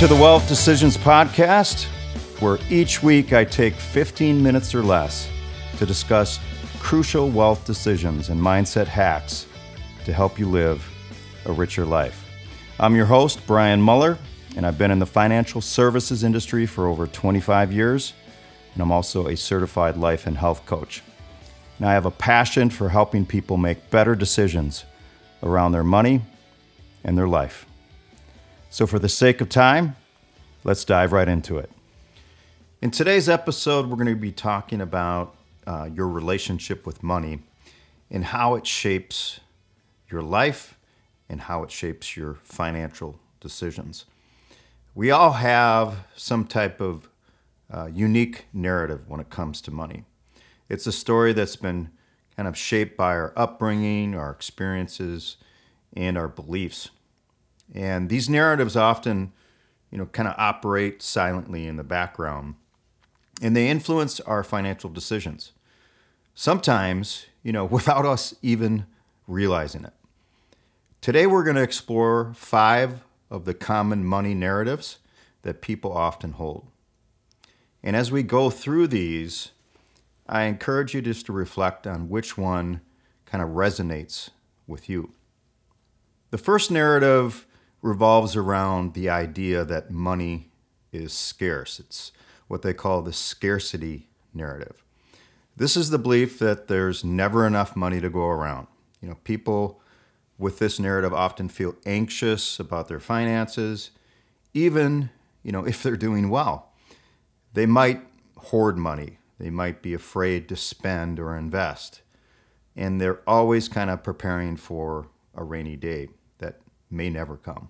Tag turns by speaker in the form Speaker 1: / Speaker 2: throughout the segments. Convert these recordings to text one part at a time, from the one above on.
Speaker 1: to the Wealth Decisions Podcast, where each week I take 15 minutes or less to discuss crucial wealth decisions and mindset hacks to help you live a richer life. I'm your host, Brian Muller, and I've been in the financial services industry for over 25 years, and I'm also a certified life and health coach. And I have a passion for helping people make better decisions around their money and their life. So for the sake of time, let's dive right into it. In today's episode, we're going to be talking about your relationship with money and how it shapes your life and how it shapes your financial decisions. We all have some type of unique narrative when it comes to money. It's a story that's been kind of shaped by our upbringing, our experiences, and our beliefs. And these narratives often, kind of operate silently in the background, and they influence our financial decisions. Sometimes, without us even realizing it. Today, we're going to explore 5 of the common money narratives that people often hold. And as we go through these, I encourage you just to reflect on which one kind of resonates with you. The first narrative revolves around the idea that money is scarce. It's what they call the scarcity narrative. This is the belief that there's never enough money to go around. People with this narrative often feel anxious about their finances, even, if they're doing well. They might hoard money. They might be afraid to spend or invest. And they're always kind of preparing for a rainy day that may never come.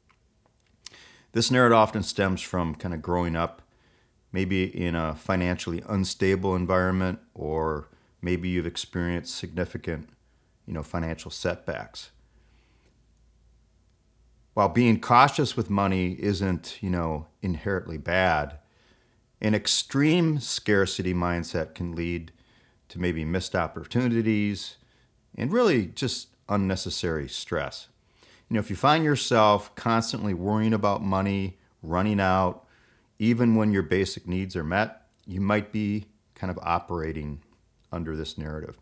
Speaker 1: This narrative often stems from kind of growing up maybe in a financially unstable environment, or maybe you've experienced significant, financial setbacks. While being cautious with money isn't, inherently bad, an extreme scarcity mindset can lead to maybe missed opportunities and really just unnecessary stress. If you find yourself constantly worrying about money running out, even when your basic needs are met, you might be kind of operating under this narrative.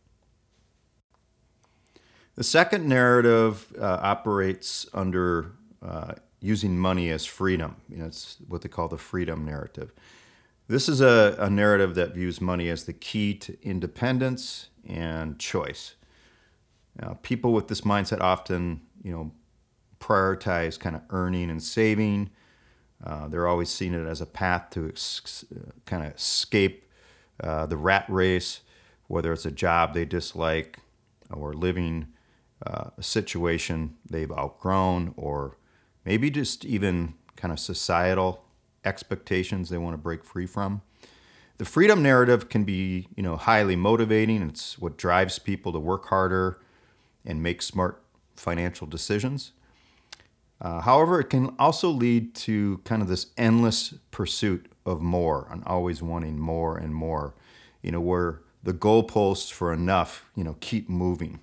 Speaker 1: The second narrative operates under using money as freedom. It's what they call the freedom narrative. This is a narrative that views money as the key to independence and choice. Now, people with this mindset often, prioritize kind of earning and saving. They're always seeing it as a path to kind of escape the rat race, whether it's a job they dislike or living a situation they've outgrown, or maybe just even kind of societal expectations they want to break free from. The freedom narrative can be, highly motivating. It's what drives people to work harder and make smart financial decisions. However, it can also lead to kind of this endless pursuit of more and always wanting more and more, where the goalposts for enough, keep moving.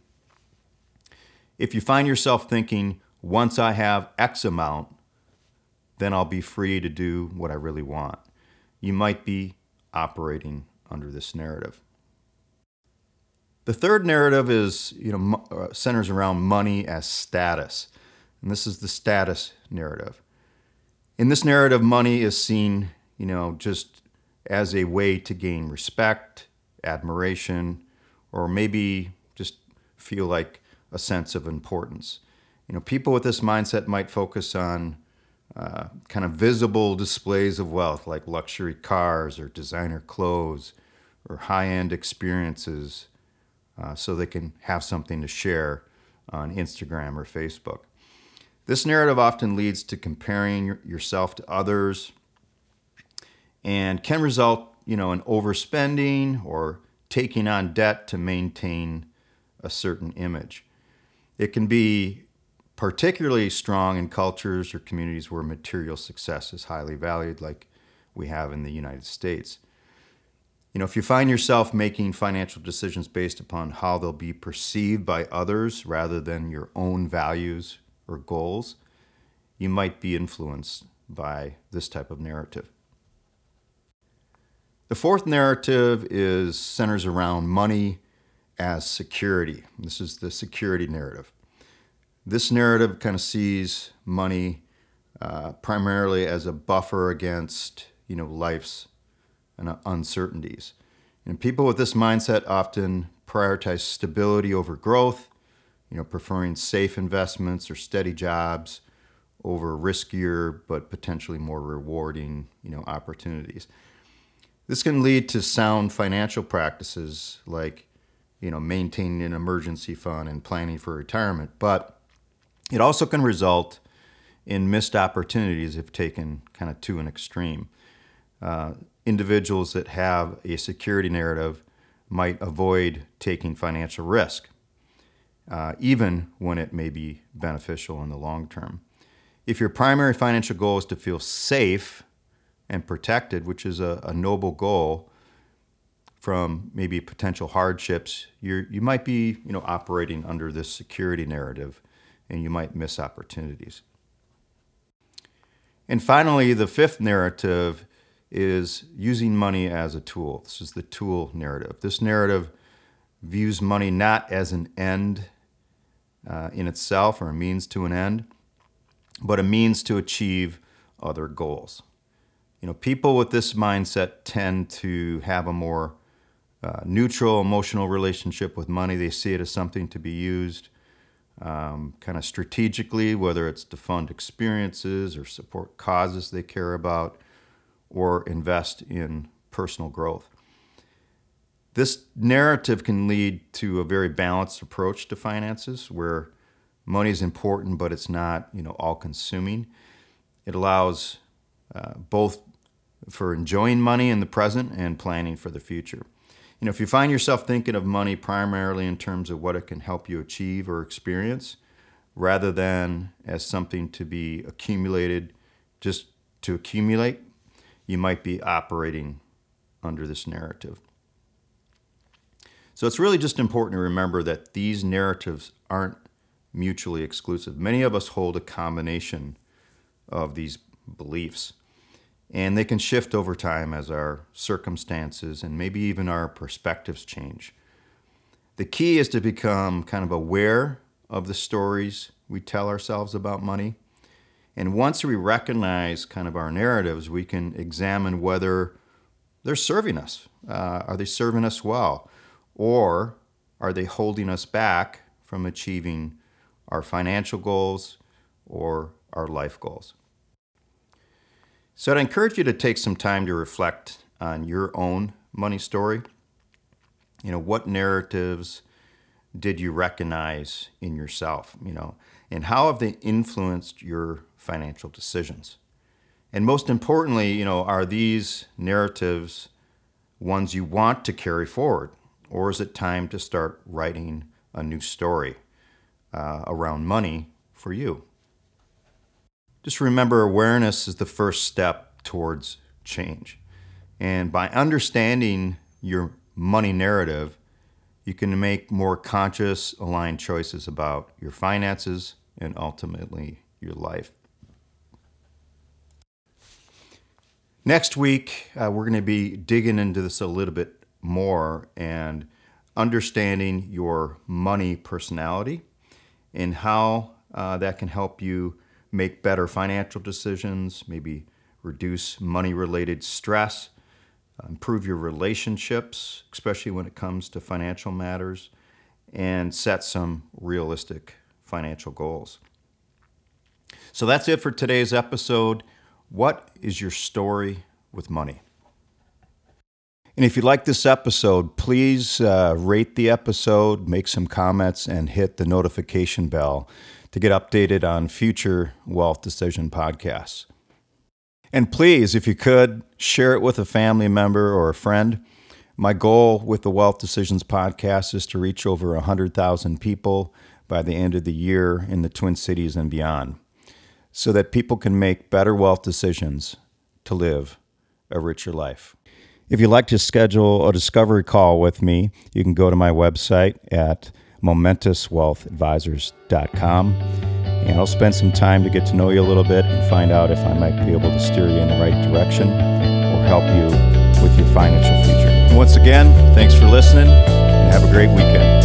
Speaker 1: If you find yourself thinking, once I have X amount, then I'll be free to do what I really want, you might be operating under this narrative. The third narrative is, centers around money as status. And this is the status narrative. In this narrative, money is seen, just as a way to gain respect, admiration, or maybe just feel like a sense of importance. People with this mindset might focus on kind of visible displays of wealth, like luxury cars or designer clothes or high-end experiences, so they can have something to share on Instagram or Facebook. This narrative often leads to comparing yourself to others and can result, in overspending or taking on debt to maintain a certain image. It can be particularly strong in cultures or communities where material success is highly valued, like we have in the United States. If you find yourself making financial decisions based upon how they'll be perceived by others rather than your own values or goals, you might be influenced by this type of narrative. The fourth narrative centers around money as security. This is the security narrative. This narrative kind of sees money primarily as a buffer against, life's uncertainties. And people with this mindset often prioritize stability over growth, preferring safe investments or steady jobs over riskier but potentially more rewarding, opportunities. This can lead to sound financial practices like, maintaining an emergency fund and planning for retirement, but it also can result in missed opportunities if taken kind of to an extreme. Individuals that have a security narrative might avoid taking financial risk, even when it may be beneficial in the long term. If your primary financial goal is to feel safe and protected, which is a noble goal from maybe potential hardships, you might be operating under this security narrative, and you might miss opportunities. And finally, the fifth narrative is using money as a tool. This is the tool narrative. This narrative views money not as an end in itself or a means to an end, but a means to achieve other goals. People with this mindset tend to have a more neutral emotional relationship with money. They see it as something to be used kind of strategically, whether it's to fund experiences or support causes they care about or invest in personal growth. This narrative can lead to a very balanced approach to finances where money is important, but it's not, all-consuming. It allows both for enjoying money in the present and planning for the future. If you find yourself thinking of money primarily in terms of what it can help you achieve or experience, rather than as something to be accumulated just to accumulate, you might be operating under this narrative. So it's really just important to remember that these narratives aren't mutually exclusive. Many of us hold a combination of these beliefs, and they can shift over time as our circumstances and maybe even our perspectives change. The key is to become kind of aware of the stories we tell ourselves about money. And once we recognize kind of our narratives, we can examine whether they're serving us. Are they serving us well? Or are they holding us back from achieving our financial goals or our life goals? So I'd encourage you to take some time to reflect on your own money story. What narratives did you recognize in yourself, and how have they influenced your financial decisions? And most importantly, are these narratives ones you want to carry forward? Or is it time to start writing a new story around money for you? Just remember, awareness is the first step towards change. And by understanding your money narrative, you can make more conscious, aligned choices about your finances and ultimately your life. Next week, we're going to be digging into this a little bit more and understanding your money personality and how that can help you make better financial decisions, maybe reduce money-related stress, improve your relationships, especially when it comes to financial matters, and set some realistic financial goals. So that's it for today's episode. What is your story with money? And if you like this episode, please rate the episode, make some comments, and hit the notification bell to get updated on future Wealth Decision podcasts. And please, if you could, share it with a family member or a friend. My goal with the Wealth Decisions podcast is to reach over 100,000 people by the end of the year in the Twin Cities and beyond, so that people can make better wealth decisions to live a richer life. If you'd like to schedule a discovery call with me, you can go to my website at momentouswealthadvisors.com, and I'll spend some time to get to know you a little bit and find out if I might be able to steer you in the right direction or help you with your financial future. Once again, thanks for listening and have a great weekend.